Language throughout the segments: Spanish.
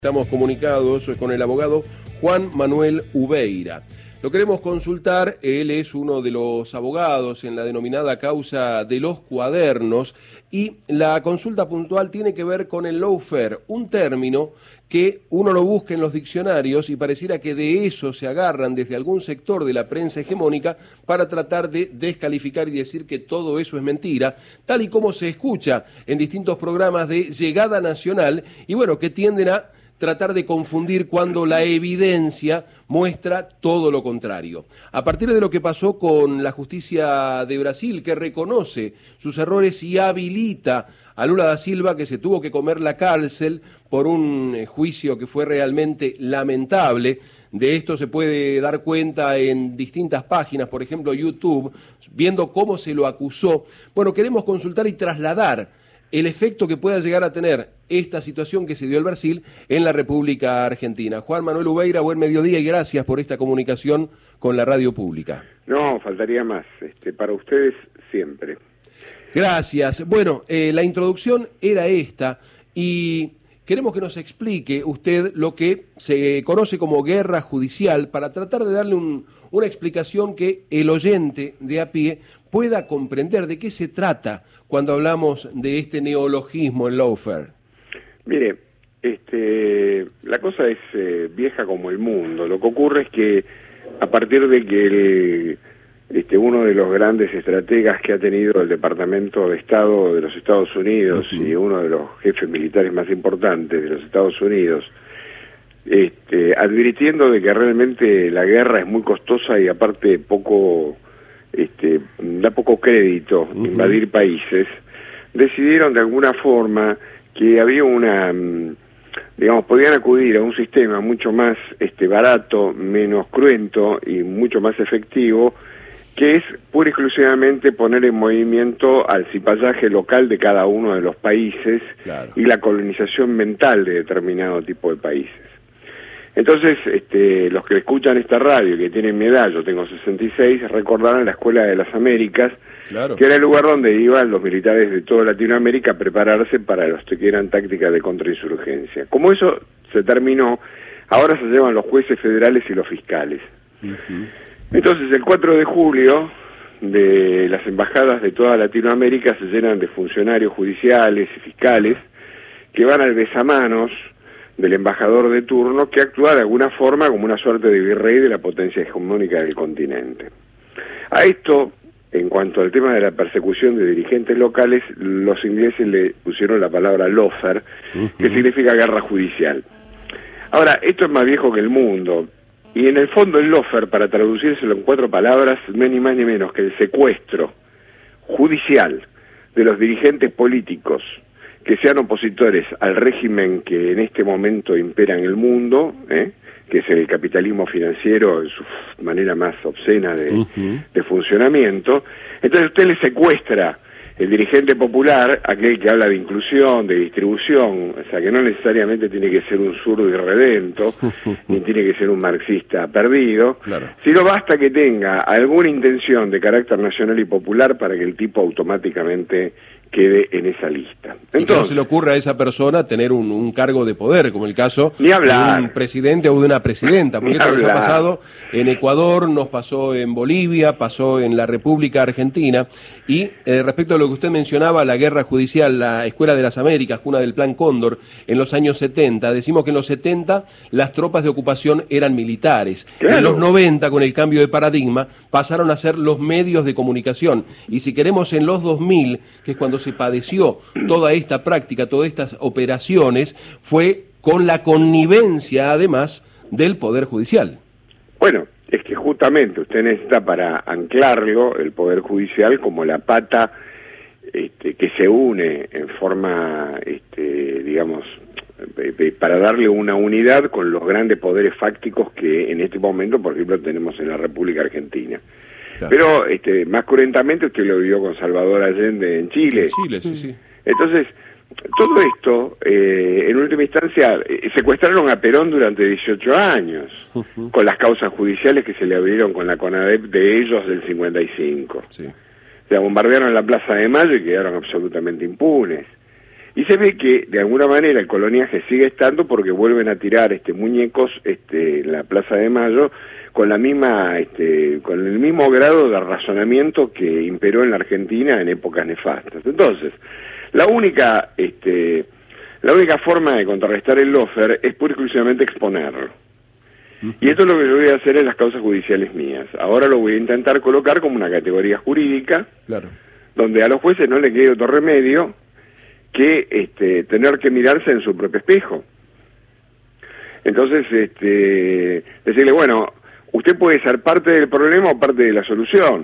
Estamos comunicados con el abogado Juan Manuel Ubeira. Lo queremos consultar, él es uno de los abogados en la denominada causa de los cuadernos y la consulta puntual tiene que ver con el lawfare, un término que uno lo busca en los diccionarios y pareciera que de eso se agarran desde algún sector de la prensa hegemónica para tratar de descalificar y decir que todo eso es mentira, tal y como se escucha en distintos programas de llegada nacional y bueno, que tienden a tratar de confundir cuando la evidencia muestra todo lo contrario. A partir de lo que pasó con la justicia de Brasil, que reconoce sus errores y habilita a Lula da Silva, que se tuvo que comer la cárcel por un juicio que fue realmente lamentable. De esto se puede dar cuenta en distintas páginas, por ejemplo YouTube, viendo cómo se lo acusó. Bueno, queremos consultar y trasladar el efecto que pueda llegar a tener esta situación que se dio en Brasil en la República Argentina. Juan Manuel Ubeira, buen mediodía y gracias por esta comunicación con la radio pública. No, faltaría más, para ustedes siempre. Gracias. Bueno, la introducción era esta y queremos que nos explique usted lo que se conoce como guerra judicial para tratar de darle una explicación que el oyente de a pie pueda comprender de qué se trata cuando hablamos de este neologismo en lawfare. Mire, la cosa es vieja como el mundo. Lo que ocurre es que a partir de que uno de los grandes estrategas que ha tenido el Departamento de Estado de los Estados Unidos y uno de los jefes militares más importantes de los Estados Unidos, advirtiendo de que realmente la guerra es muy costosa y aparte da poco crédito invadir países, decidieron de alguna forma que había podían acudir a un sistema mucho más barato, menos cruento y mucho más efectivo, que es pura y exclusivamente poner en movimiento al cipallaje local de cada uno de los países, claro, y la colonización mental de determinado tipo de países. Entonces, los que escuchan esta radio, que tienen mi edad, yo tengo 66, recordarán la Escuela de las Américas, claro, que era el lugar donde iban los militares de toda Latinoamérica a prepararse para los que eran tácticas de contrainsurgencia. Como eso se terminó, ahora se llevan los jueces federales y los fiscales. Entonces, el 4 de julio, de las embajadas de toda Latinoamérica se llenan de funcionarios judiciales y fiscales que van al besamanos del embajador de turno, que actúa de alguna forma como una suerte de virrey de la potencia hegemónica del continente. A esto, en cuanto al tema de la persecución de dirigentes locales, los ingleses le pusieron la palabra lawfare, que significa guerra judicial. Ahora, esto es más viejo que el mundo, y en el fondo el lawfare, para traducírselo en 4 palabras, no es ni más ni menos que el secuestro judicial de los dirigentes políticos que sean opositores al régimen que en este momento impera en el mundo, que es el capitalismo financiero en su manera más obscena de funcionamiento. Entonces usted le secuestra el dirigente popular, aquel que habla de inclusión, de distribución, o sea que no necesariamente tiene que ser un zurdo irredento, ni tiene que ser un marxista perdido, claro, sino basta que tenga alguna intención de carácter nacional y popular para que el tipo automáticamente quede en esa lista. Entonces, y que no se le ocurre a esa persona tener un cargo de poder, como el caso de un presidente o de una presidenta, porque esto nos ha pasado en Ecuador, nos pasó en Bolivia, pasó en la República Argentina, y respecto a lo que usted mencionaba, la guerra judicial, la Escuela de las Américas, cuna del Plan Cóndor, en los años 70, decimos que en los 70 las tropas de ocupación eran militares, claro, en los 90, con el cambio de paradigma, pasaron a ser los medios de comunicación, y si queremos en los 2000, que es cuando se padeció toda esta práctica, todas estas operaciones, fue con la connivencia, además, del Poder Judicial. Bueno, es que justamente usted necesita para anclarlo el Poder Judicial como la pata que se une en forma, para darle una unidad con los grandes poderes fácticos que en este momento, por ejemplo, tenemos en la República Argentina. Pero más cruentamente usted lo vio con Salvador Allende en Chile. Sí. Entonces, todo esto, en última instancia, secuestraron a Perón durante 18 años, con las causas judiciales que se le abrieron con la CONADEP de ellos del 55. Sí. O sea, bombardearon la Plaza de Mayo y quedaron absolutamente impunes. Y se ve que, de alguna manera, el coloniaje sigue estando porque vuelven a tirar muñecos en la Plaza de Mayo con la misma, con el mismo grado de razonamiento que imperó en la Argentina en épocas nefastas. Entonces, la única forma de contrarrestar el lawfare es pura y exclusivamente exponerlo. Y esto es lo que yo voy a hacer en las causas judiciales mías. Ahora lo voy a intentar colocar como una categoría jurídica, claro, donde a los jueces no le quede otro remedio que tener que mirarse en su propio espejo. Entonces, decirle, bueno, usted puede ser parte del problema o parte de la solución.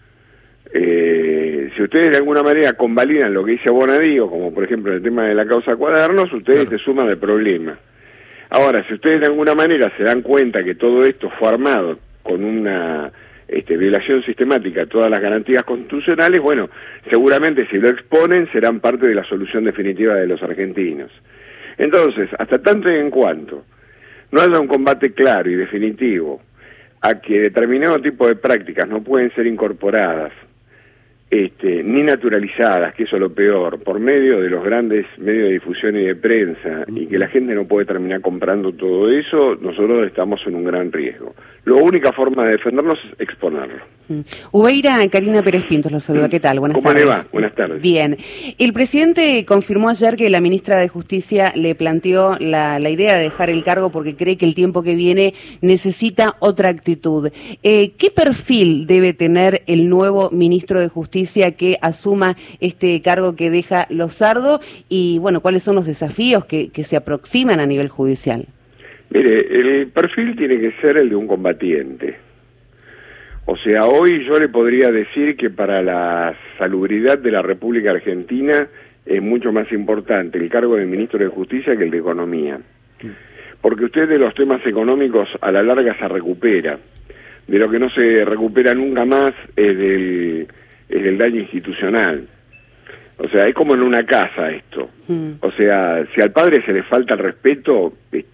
Si ustedes de alguna manera convalidan lo que dice Bonadío, como por ejemplo en el tema de la causa Cuadernos, ustedes se suman al problema. Ahora, si ustedes de alguna manera se dan cuenta que todo esto fue armado con una violación sistemática de todas las garantías constitucionales, bueno, seguramente si lo exponen serán parte de la solución definitiva de los argentinos. Entonces, hasta tanto y en cuanto no haya un combate claro y definitivo a que determinado tipo de prácticas no pueden ser incorporadas ni naturalizadas, que eso es lo peor, por medio de los grandes medios de difusión y de prensa, y que la gente no puede terminar comprando todo eso, nosotros estamos en un gran riesgo. La única forma de defendernos es exponerlo. Ubeira, Karina Pérez Pintos los saluda. ¿Qué tal? Buenas tardes. ¿Cómo le va? Buenas tardes. Bien. El presidente confirmó ayer que la ministra de Justicia le planteó la idea de dejar el cargo porque cree que el tiempo que viene necesita otra actitud. ¿Qué perfil debe tener el nuevo ministro de Justicia que asuma este cargo que deja Losardo? Y, bueno, ¿cuáles son los desafíos que se aproximan a nivel judicial? Mire, el perfil tiene que ser el de un combatiente. O sea, hoy yo le podría decir que para la salubridad de la República Argentina es mucho más importante el cargo de ministro de Justicia que el de Economía. Porque usted de los temas económicos a la larga se recupera. De lo que no se recupera nunca más es del daño institucional. O sea, es como en una casa esto. O sea, si al padre se le falta el respeto,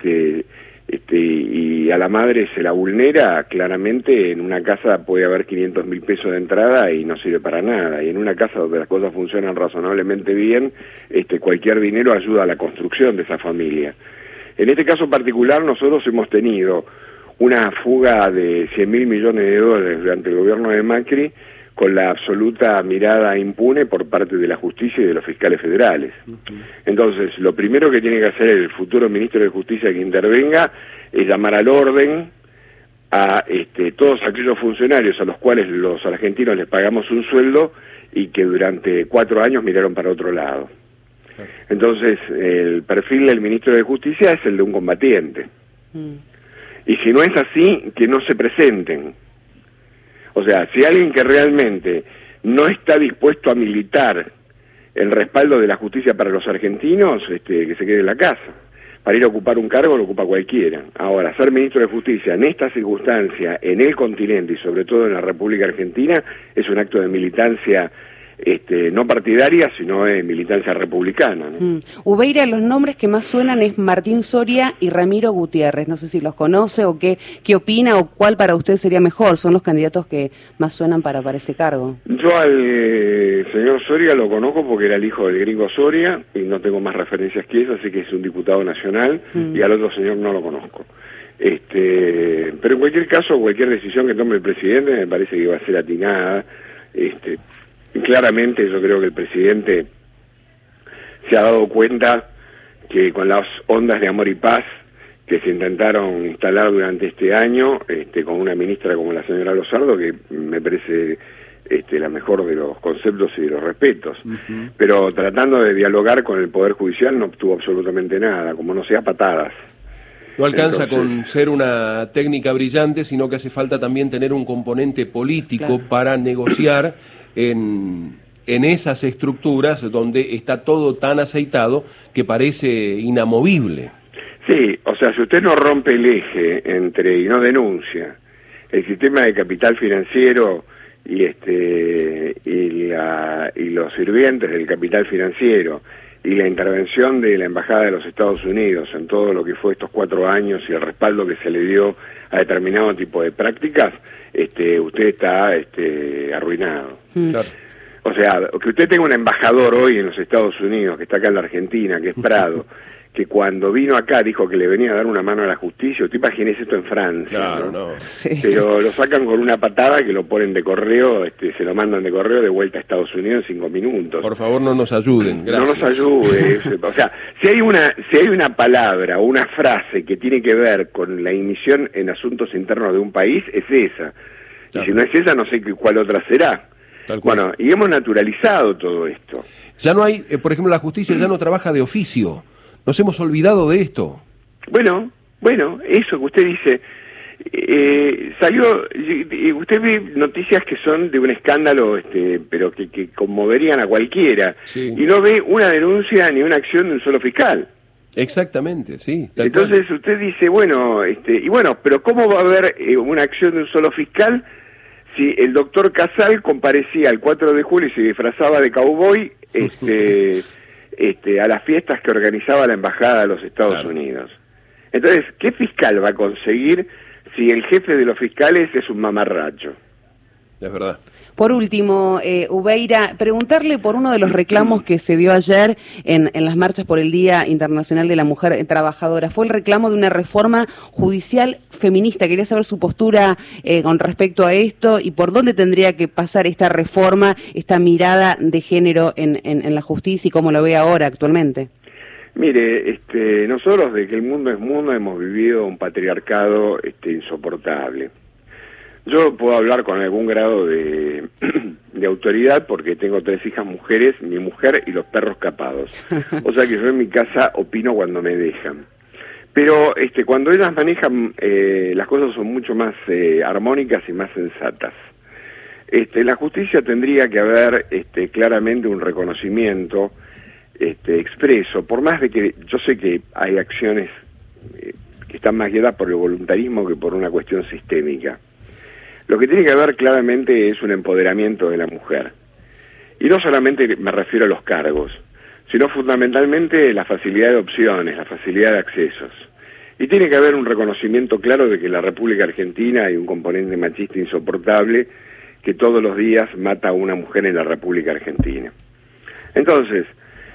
y a la madre se la vulnera, claramente en una casa puede haber 500.000 pesos de entrada y no sirve para nada. Y en una casa donde las cosas funcionan razonablemente bien, cualquier dinero ayuda a la construcción de esa familia. En este caso particular nosotros hemos tenido una fuga de 100.000 millones de dólares durante el gobierno de Macri, con la absoluta mirada impune por parte de la justicia y de los fiscales federales. Entonces, lo primero que tiene que hacer el futuro ministro de Justicia que intervenga es llamar al orden a todos aquellos funcionarios a los cuales los argentinos les pagamos un sueldo y que durante 4 años miraron para otro lado. Entonces, el perfil del ministro de Justicia es el de un combatiente. Y si no es así, que no se presenten. O sea, si alguien que realmente no está dispuesto a militar el respaldo de la justicia para los argentinos, que se quede en la casa. Para ir a ocupar un cargo lo ocupa cualquiera. Ahora, ser ministro de Justicia en esta circunstancia, en el continente y sobre todo en la República Argentina, es un acto de militancia no partidaria, sino de militancia republicana, ¿no? Ubeira, los nombres que más suenan es Martín Soria y Ramiro Gutiérrez. No sé si los conoce o qué opina o cuál para usted sería mejor. Son los candidatos que más suenan para ese cargo. Yo al señor Soria lo conozco porque era el hijo del gringo Soria y no tengo más referencias que eso, así que es un diputado nacional, y al otro señor no lo conozco. Pero en cualquier caso, cualquier decisión que tome el presidente me parece que va a ser atinada. Claramente yo creo que el presidente se ha dado cuenta que con las ondas de amor y paz que se intentaron instalar durante este año, con una ministra como la señora Losardo, que me parece la mejor de los conceptos y de los respetos, pero tratando de dialogar con el Poder Judicial no obtuvo absolutamente nada, como no sea patadas. No alcanza con ser una técnica brillante, sino que hace falta también tener un componente político para negociar en esas estructuras donde está todo tan aceitado que parece inamovible. Sí, o sea, si usted no rompe el eje y no denuncia el sistema de capital financiero y los sirvientes del capital financiero y la intervención de la Embajada de los Estados Unidos en todo lo que fue estos 4 años y el respaldo que se le dio a determinado tipo de prácticas, usted está arruinado. Claro. O sea, que usted tenga un embajador hoy en los Estados Unidos, que está acá en la Argentina, que es Prado, que cuando vino acá dijo que le venía a dar una mano a la justicia. Usted imagínese esto en Francia, claro, ¿no? Sí. Pero lo sacan con una patada que lo ponen de correo, se lo mandan de correo de vuelta a Estados Unidos en 5 minutos. Por favor, no nos ayuden, gracias. No nos ayude. O sea, si hay una palabra o una frase que tiene que ver con la inmisión en asuntos internos de un país, es esa. Claro. Y si no es esa, no sé cuál otra será. Tal cual. Bueno, y hemos naturalizado todo esto. Ya no hay, por ejemplo, la justicia ya no trabaja de oficio. Nos hemos olvidado de esto. Bueno, eso que usted dice, salió, usted ve noticias que son de un escándalo, pero que conmoverían a cualquiera, Sí. y no ve una denuncia ni una acción de un solo fiscal. Exactamente, sí. Tal Entonces cual. usted dice, pero ¿cómo va a haber una acción de un solo fiscal si el doctor Casal comparecía el 4 de julio y se disfrazaba de cowboy, a las fiestas que organizaba la Embajada de los Estados Claro. Unidos? Entonces, ¿qué fiscal va a conseguir si el jefe de los fiscales es un mamarracho? Es verdad. Por último, Ubeira, preguntarle por uno de los reclamos que se dio ayer en las marchas por el Día Internacional de la Mujer Trabajadora. Fue el reclamo de una reforma judicial feminista. Quería saber su postura con respecto a esto y por dónde tendría que pasar esta reforma, esta mirada de género en la justicia y cómo lo ve ahora actualmente. Mire, nosotros desde que el mundo es mundo hemos vivido un patriarcado insoportable. Yo puedo hablar con algún grado de autoridad porque tengo 3 hijas mujeres, mi mujer y los perros capados. O sea que yo en mi casa opino cuando me dejan. Pero cuando ellas manejan, las cosas son mucho más armónicas y más sensatas. La justicia tendría que haber claramente un reconocimiento expreso, por más de que yo sé que hay acciones que están más guiadas por el voluntarismo que por una cuestión sistémica. Lo que tiene que haber claramente es un empoderamiento de la mujer. Y no solamente me refiero a los cargos, sino fundamentalmente la facilidad de opciones, la facilidad de accesos. Y tiene que haber un reconocimiento claro de que en la República Argentina hay un componente machista insoportable que todos los días mata a una mujer en la República Argentina. Entonces,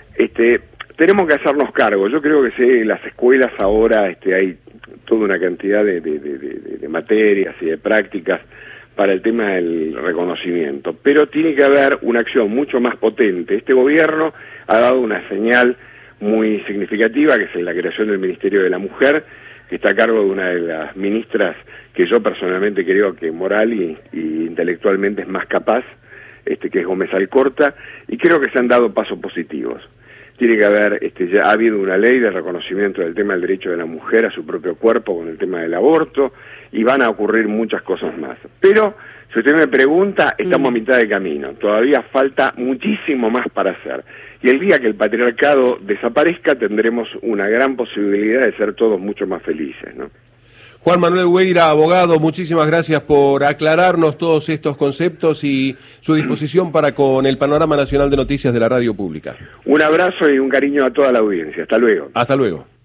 tenemos que hacernos cargo. Yo creo que en las escuelas ahora hay toda una cantidad de materias y de prácticas para el tema del reconocimiento, pero tiene que haber una acción mucho más potente. Este gobierno ha dado una señal muy significativa, que es la creación del Ministerio de la Mujer, que está a cargo de una de las ministras que yo personalmente creo que moral y intelectualmente es más capaz, que es Gómez Alcorta, y creo que se han dado pasos positivos. Tiene que haber, ya ha habido una ley de reconocimiento del tema del derecho de la mujer a su propio cuerpo con el tema del aborto, y van a ocurrir muchas cosas más. Pero, si usted me pregunta, estamos a mitad de camino. Todavía falta muchísimo más para hacer. Y el día que el patriarcado desaparezca, tendremos una gran posibilidad de ser todos mucho más felices, ¿no? Juan Manuel Ubeira, abogado, muchísimas gracias por aclararnos todos estos conceptos y su disposición para con el Panorama Nacional de Noticias de la Radio Pública. Un abrazo y un cariño a toda la audiencia. Hasta luego. Hasta luego.